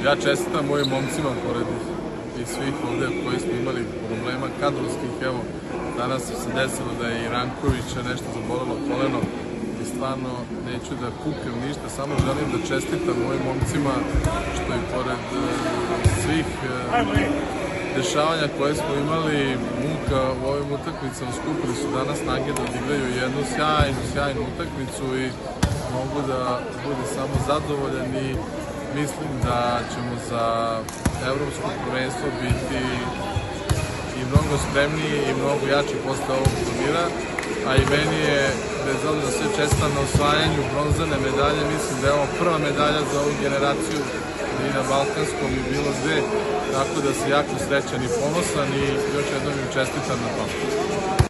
Ja čestitam mojim momcima pored i svih ovde koji smo imali problema kadrovskih. Evo, danas se desilo da je i Rankovića nešto zabolelo koleno i stvarno neću da kuknem ništa, samo želim da čestitam mojim momcima što i pored svih dešavanja koje smo imali, muka u ovim utakmicama, skupili su danas snage da odigraju jednu sjajnu utakmicu i mogu da bude samo zadovoljan i mislim da ćemo za evropsko prvenstvo biti i mnogo spremniji i mnogo jači posle ovog turnira, a i meni je, bez obzira sve, čestitam na osvajanju bronzane medalje. Mislim da je ovo prva medalja za ovu generaciju i na balkanskom i bilo gde, tako da sam jako srećan i ponosan i još jednom im čestitam na tome.